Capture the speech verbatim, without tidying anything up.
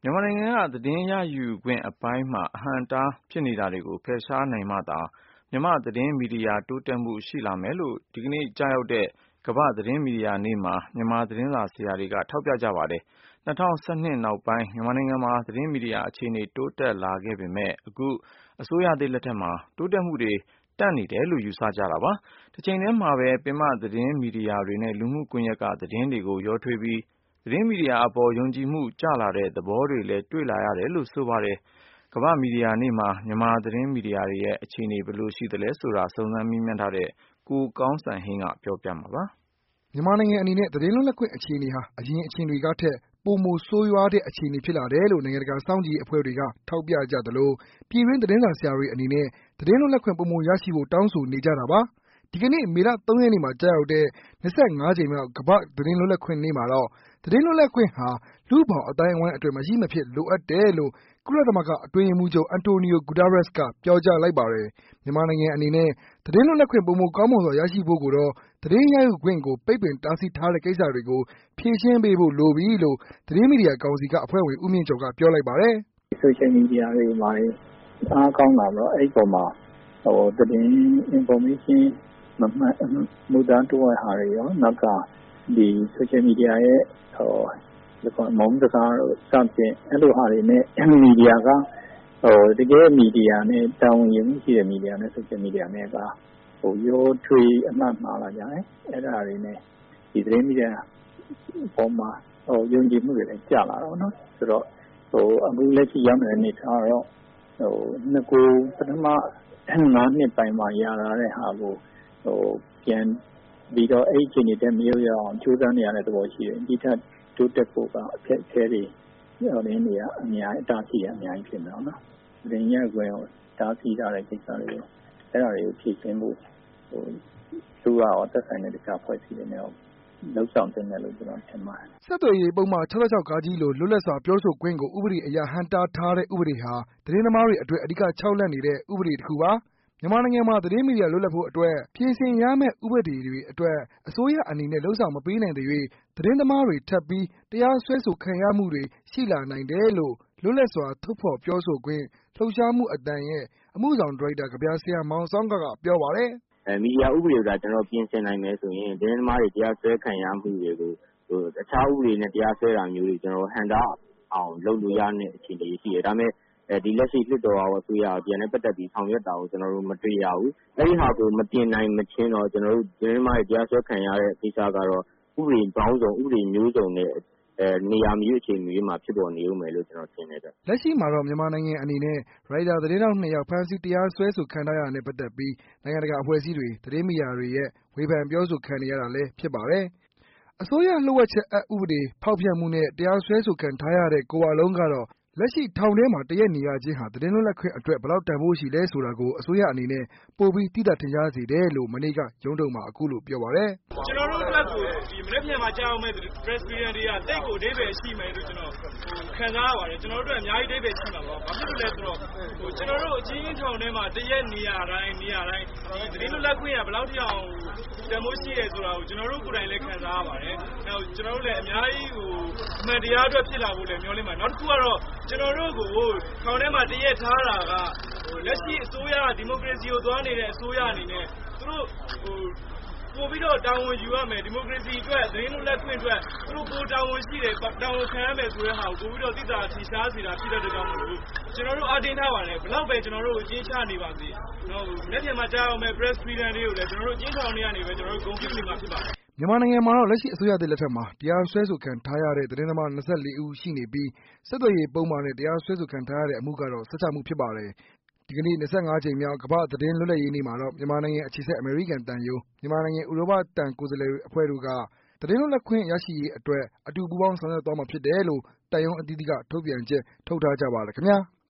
မြန်မာနိုင်ငံကသတင်းရယူခွင့်အပိုင်းမှာအဟန့်အတားဖြစ်နေတာတွေကိုဖယ်ရှားနိုင်မှသာမြန်မာသတင်းမီဒီယာတိုးတက်မှုရှိလာမယ်လို့ဒီကနေ့ကျရောက်တဲ့ကမ္ဘာ့သတင်းမီဒီယာနေ့မှာမြန်မာသတင်းစာဆရာတွေကထောက်ပြကြပါတယ်။၂၀၁၂နောက်ပိုင်းမြန်မာနိုင်ငံမှာသတင်းမီဒီယာအခြေအနေတိုးတက်လာခဲ့ပေမဲ့အခုအစိုးရသစ်လက်ထက်မှာတိုးတက်မှုတွေတန့်နေတယ်လို့ယူဆကြတာပါ။တစ်ချိန်တည်းမှာပဲပင်မသတင်းမီဒီယာတွေနဲ့လူမှုကွန်ရက်ကသတင်းတွေကိုရောထွေးပြီးသတင်းမီဒီယာအပေါ်ယုံကြည်မှုကျလာတဲ့သဘောတွေလည်းတွေ့လာရတယ်လို့ဆိုပါတယ်။ကမ္ဘာ့မီဒီယာနေ့မှာမြန်မာသတင်းမီဒီယာတွေရဲ့အခြေအနေဘယ်လိုရှိသလဲဆိုတာစုံစမ်းမေးမြန်းထားတဲ့ကိုကောင်းစံဟိန်းကပြောပြမှာပါ။မြန်မာနိုင်ငံအနေနဲ့သတင်းလွတ်လပ်ခွင့်အခြေအနေဟာအရင်အခြေအနေတွေကထက်ပိုမိုဆိုးရွားတဲ့အခြေအနေဖြစ်လာတယ်လို့နိုင်ငံတကာစောင့်ကြည့်ရေးအဖွဲ့တွေကထောက်ပြကြသလိုပြည်တွင်းသတင်းစာဆရာတွေအနေနဲ့သတင်းလွတ်လပ်ခွင့်ပိုမိုရရှိဖို့တောင်းဆိုနေကြတာပါ။ဒီကနေ့မေလ၃ရက်နေ့မှာကျရောက်တဲ့၂၅ကြိမ်မြောက်ကမ္ဘာ့သတင်းလွတ်လပ်ခွင့်နေ့မှာတော့သတင်းလွတ်လပ်ခွင့်ဟာလူ့ဘောင်အသိုင်းအဝိုင်းအတွက်မရှိမဖြစ်လိုအပ်တယ်လို့ကုလသမဂ္ဂအတွင်းရေးမှူးချုပ်အန်တိုနီယိုဂူတာရက်စ်ကပြောကြားလိုက်ပါတယ်။မြန်မာနိုင်ငံအနေနဲ့သတင်းလွတ်လပ်ခွင့်ပိုမိုကောင်းမွန်စွာရရှိဖို့ကိုတော့သတင်းရယူခွင့်ကိုပိတ်ပင်တားဆီးထားတဲ့ကိစ္စတွေကိုဖြေရှင်းပေးဖို့လိုပြီလို့သတင်းမီဒီယာကောင်စီကအဖွဲ့ဝင်ဦးမြင့်ကျော်ကပြောလိုက်ပါတယ်။ Social Media တွေမှာအားကောင်းလာတော့အဲ့ဒီပေါ်မှာဟိုသတင်း information မမှန်မူသားတိုးရဟာတွေရောနောက်ကဒီ Social Media ရဲ့ဟိုဒီကောင်မုံစကားစသဖြင့်အဲ့လိုဟာတွေနဲ့မီဒီယာကဟိုတကယ်မီဒီယာနဲ့တာဝန်ယူမှုရှိတဲ့မီဒီယာနဲ့ Social Media နဲ့ကဟိုရောထွေးအမှတ်မှားလာကြတယ်အဲ့ဒါတွေနဲ့ဒီသတင်းမီဒီယာပေါ်မှာဟိုယုံကြည်မှုတွေလည်းကျလာတော့နော်ဆိုတော့ဟိုအခုလက်ရှိရောက်နေတဲ့အနေထားတော့ဟိုနှစ်ကိုပထမငါးနှစ်ပိုင်းမှာရလာတဲ့ဟာကိုဟိုပြန်ပြီးတော့အဲ့ဒီအနေနဲ့မျိုးရအောင်ကြိုးစားနေရတဲ့သဘောရှိတယ်ဒီထက်တိုးတက်ဖို့ကအခက်အခဲတွေဟိုရင်းတွေကအများအတားရှိရအများကြီးဖြစ်နေတော့နော်သတင်းရခွင့်ကိုတားဆီးထားတဲ့ကိစ္စတွေကိုအဲ့ဒါတွေကိုဖြေရှင်းဖို့ဟိုသူကရောသက်ဆိုင်တဲ့တခြားဖွဲ့စည်းနေတယ်လောက်ဆောင်တင်တယ်လို့ကျွန်တော်ထင်ပါတယ်။ဆက်သွယ်ရေးပုံမှန်၆၆ကာကြီးလိုလွတ်လပ်စွာပြောဆိုခွင့်ကိုဥပဒေအရဟန့်တားထားတဲ့ဥပဒေဟာသတင်းသမားတွေအတွက်အဓိကခြောက်လန့်နေတဲ့ဥပဒေတစ်ခုပါ။မြန်မာနိုင်ငံမှာသတင်းမီဒီယာလွတ်လပ်ဖို့အတွက်ပြင်ဆင်ရမယ့်ဥပဒေတွေအတွက်အစိုးရအနေနဲ့လုပ်ဆောင်မပေးနိုင်သေး၍သတင်းသမားတွေထပ်ပြီးတရားစွဲဆိုခံရမှုတွေရှိလာနိုင်တယ်လို့လွတ်လပ်စွာထုတ်ဖော်ပြောဆိုခွင့်လှုပ်ရှားမှုအသံရဲ့အမှုဆောင်ဒါရိုက်တာကဗျာဆရာမောင်ဆောင်းကကပြောပါတယ်။အဲမီဒီယာဥပဒေကကျွန်တော်ပြင်ဆင်နိုင်မယ်ဆိုရင်သတင်းသမားတွေတရားစွဲခံရမှုတွေကိုဟိုတခြားဥပဒေနဲ့တရားစွဲတာမျိုးတွေကျွန်တော်ဟန်တာအောင်လုပ်လို့ရတဲ့အခြေအနေရှိတယ်ဒါပေမဲ့အဲဒီလက်ရှိလွှတ်တော်အောင်အစိုးရအပြန်နဲ့ပတ်သက်ပြီးဆောင်ရွက်တာကိုကျွန်တော်တို့မတွေ့ရဘူးအဲဒီဟာကိုမတင်နိုင်မချင်းတော့ကျွန်တော်တို့သတင်းသမားတွေတရားစွဲခံရတဲ့ကိစ္စကတော့ဥပဒေပေါင်းစုံဥပဒေမျိုးစုံနဲ့အဲနေရာမျိုးအခြေအနေမျိုးမှာဖြစ်ပေါ်နေဦးမယ်လို့ကျွန်တော်ထင်တယ်ဗျလက်ရှိမှာတော့မြန်မာနိုင်ငံအနေနဲ့ရိုက်တာသတင်းတောက်နှစ်ယောက်ဖမ်းဆီးတရားစွဲဆိုခံထားရတာနဲ့ပတ်သက်ပြီးနိုင်ငံတကာအဖွဲ့အစည်းတွေသတင်းမီဒီယာတွေရဲ့ဝေဖန်ပြောဆိုခံနေရတာလည်းဖြစ်ပါတယ်အစိုးရလှုပ်ဝက်ချက်အက်ဥပဒေဖောက်ဖျက်မှုနဲ့တရားစွဲဆိုခံထားရတဲ့ကိုဝလုံးကတော့လက်ရှိထောင်ထဲမှာတရက်နေရခြင်းဟာသတင်းလွတ်လပ်ခွင့်အတွက်ဘယ်လောက်တန်ဖိုးရှိလဲဆိုတာကိုအစိုးရအနေနဲ့ပိုပြီးသိသာထင်ရှားစေတယ်လို့မနေ့ကရုံးထုတ်မှာအခုလိုပြောပါတယ်ကျွန်တော်တို့အတွက်ကိုဒီမနေ့ပြန်မှာကြားအောင်မဲ့ press freedom တွေကတိတ်ကိုအဓိပ္ပာယ်ရှိမယ်လို့ကျွန်တော်ခံစားရပါတယ်ကျွန်တော်တို့အတွက်အများကြီးအဓိပ္ပာယ်ရှိမှာပါဘာဖြစ်လို့လဲဆိုတော့ဟိုကျွန်တော်တို့အချင်းချင်းထောင်ထဲမှာတရက်နေရတိုင်းနေရတိုင်းဒီသတင်းလွတ်လပ်ခွင့်ကဘယ်လောက်ထိအောင်တန်ဖိုးရှိတယ်ဆိုတာကိုကျွန်တော်တို့ကိုယ်တိုင်လည်းခံစားရပါတယ်နောက်ကျွန်တော်တို့လည်းအများကြီးဟိုအမှန်တရားအတွက်ဖြစ်လာဖို့လည်းမျှော်လင့်ပါတယ်နောက်တစ်ခုကတော့ကျွန်တော်တို့ကိုထောင်ထဲမှာတရက်ထားတာကဟိုလက်ရှိအစိုးရဒီမိုကရေစီကိုသွားနေတဲ့အစိုးရအနေနဲ့သူတို့ဟိုပို့ပြီးတော့တာဝန်ယူရမယ်ဒီမိုကရေစီအတွက်သတင်းလွတ်လပ်ခွင့်အတွက်သူတို့ပိုတာဝန်ရှိတယ်တာဝန်ခံရမယ်ဆိုတဲ့ဟာကိုပို့ပြီးတော့သိတာထင်ရှားစေတာဖြစ်တဲ့ကြောင့်မလို့ကျွန်တော်တို့အတင်းထားပါတယ်ဘလောက်ပဲကျွန်တော်တို့အချင်းချနေပါစေတော့လက်ပြန်မှာကြားအောင်မဲ့ press freedom တွေကိုလည်းကျွန်တော်တို့အချင်းထောင်နေရနေပဲကျွန်တော်တို့ဂုဏ်ပြုနေမှာဖြစ်ပါတယ်မြန်မာနိုင်ငံမှာတော့လက်ရှိအစိုးရသစ်လက်ထက်မှာတရားစွဲဆိုခံထားရတဲ့သတင်းသမား၂၄ဦးရှိနေပြီးဆက်သွယ်ရေးပုံမှန်နဲ့တရားစွဲဆိုခံထားရတဲ့အမှုကတော့၁၆မှုဖြစ်ပါတယ်။ဒီကနေ့၂၅ကြိမ်မြောက်ကမ္ဘာ့သတင်းလွတ်လပ်ရေးနေ့မှာတော့မြန်မာနိုင်ငံအခြေစိုက်အမေရိကန်သံရုံးမြန်မာနိုင်ငံဥရောပသံကိုယ်စားလှယ်အဖွဲ့တို့ကသတင်းလွတ်လပ်ခွင့်ရရှိရေးအတွက်အတူပူးပေါင်းဆောင်ရွက်သွားမှာဖြစ်တယ်လို့သံရုံးအသီးသီးကထုတ်ပြန်ချက်ထုတ်ထားကြပါတယ်ခင်ဗျာ။